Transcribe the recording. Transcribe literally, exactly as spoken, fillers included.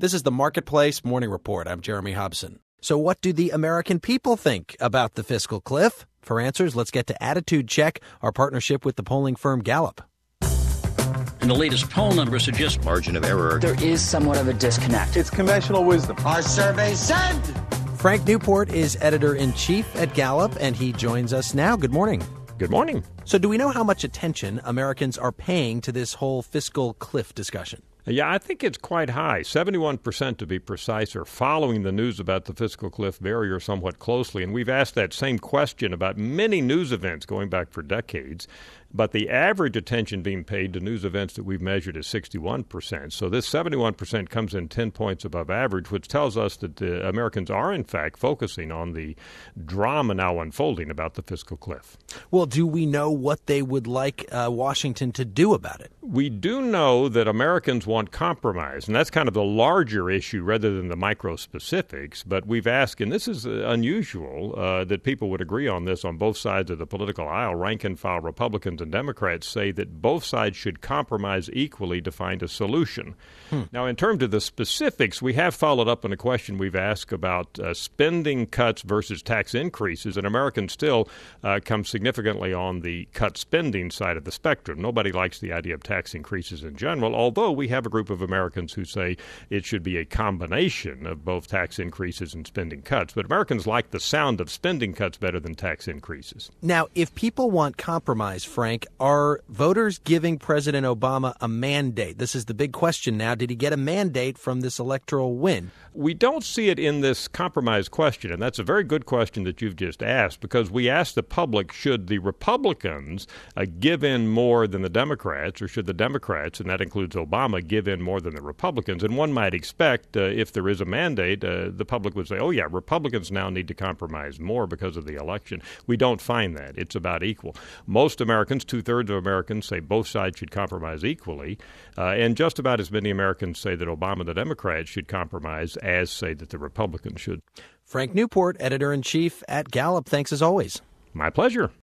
This is the Marketplace Morning Report. I'm Jeremy Hobson. So what do the American people think about the fiscal cliff? For answers, let's get to Attitude Check, our partnership with the polling firm Gallup. And the latest poll numbers suggest margin of error. There is somewhat of a disconnect. It's conventional wisdom. Our survey said. Frank Newport is editor-in-chief at Gallup, and he joins us now. Good morning. Good morning. So do we know how much attention Americans are paying to this whole fiscal cliff discussion? Yeah, I think it's quite high. seventy-one percent to be precise are following the news about the fiscal cliff barrier somewhat closely. And we've asked that same question about many news events going back for decades. But the average attention being paid to news events that we've measured is sixty-one percent. So this seventy-one percent comes in ten points above average, which tells us that the Americans are, in fact, focusing on the drama now unfolding about the fiscal cliff. Well, do we know what they would like uh, Washington to do about it? We do know that Americans want compromise, and that's kind of the larger issue rather than the micro-specifics. But we've asked, and this is unusual, uh, that people would agree on this on both sides of the political aisle. Rank-and-file Republicans and Democrats say that both sides should compromise equally to find a solution. Hmm. Now, in terms of the specifics, we have followed up on a question we've asked about uh, spending cuts versus tax increases, and Americans still uh, come significantly on the cut spending side of the spectrum. Nobody likes the idea of tax increases in general, although we have a group of Americans who say it should be a combination of both tax increases and spending cuts. But Americans like the sound of spending cuts better than tax increases. Now, if people want compromise, Frank, are voters giving President Obama a mandate? This is the big question now. Did he get a mandate from this electoral win? We don't see it in this compromise question, and that's a very good question that you've just asked, because we asked the public, should the Republicans uh, give in more than the Democrats, or should the Democrats, and that includes Obama, give in more than the Republicans? And one might expect, uh, if there is a mandate, uh, the public would say, oh, yeah, Republicans now need to compromise more because of the election. We don't find that. It's about equal. Most Americans, two-thirds of Americans, say both sides should compromise equally, uh, and just about as many Americans say that Obama and the Democrats should compromise as say that the Republicans should. Frank Newport, editor-in-chief at Gallup. Thanks as always. My pleasure.